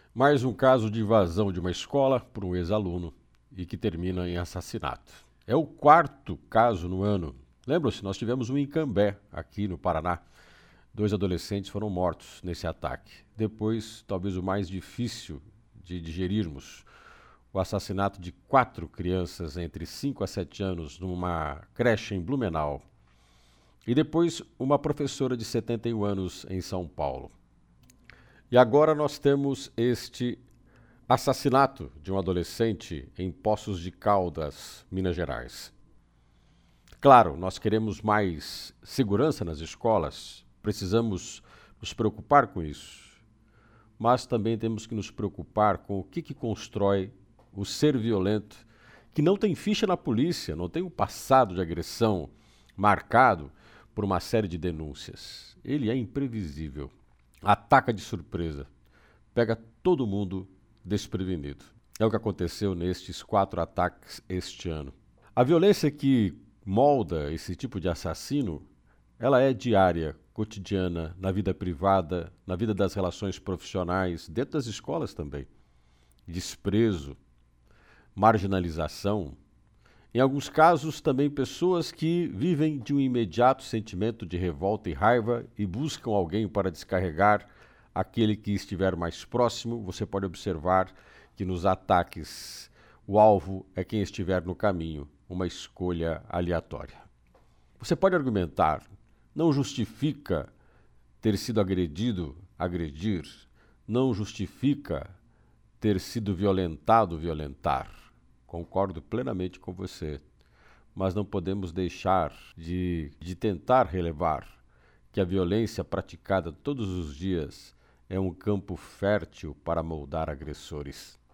Mais um caso de invasão de uma escola por um ex-aluno e que termina em assassinato. É o quarto caso no ano. Lembram-se, nós tivemos um em Cambé, aqui no Paraná. 2 adolescentes foram mortos nesse ataque. Depois, talvez o mais difícil de digerirmos, o assassinato de 4 crianças entre 5 a 7 anos numa creche em Blumenau. E depois, uma professora de 71 anos em São Paulo. E agora nós temos este assassinato de um adolescente em Poços de Caldas, Minas Gerais. Claro, nós queremos mais segurança nas escolas, precisamos nos preocupar com isso, mas também temos que nos preocupar com o que constrói o ser violento, que não tem ficha na polícia, não tem um passado de agressão marcado por uma série de denúncias. Ele é imprevisível, ataca de surpresa, pega todo mundo desprevenido. É o que aconteceu nestes 4 ataques este ano. A violência que molda esse tipo de assassino, ela é diária, cotidiana, na vida privada, na vida das relações profissionais, dentro das escolas também. Desprezo, marginalização. Em alguns casos, também pessoas que vivem de um imediato sentimento de revolta e raiva e buscam alguém para descarregar aquele que estiver mais próximo. Você pode observar que nos ataques o alvo é quem estiver no caminho, uma escolha aleatória. Você pode argumentar, não justifica ter sido agredido, agredir, não justifica ter sido violentado, violentar. Concordo plenamente com você, mas não podemos deixar de tentar relevar que a violência praticada todos os dias é um campo fértil para moldar agressores.